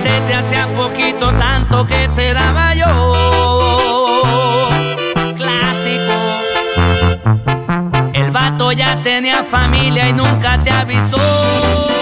desde hacía poquito tanto que te daba yo. Clásico. El vato ya tenía familia y nunca te avisó.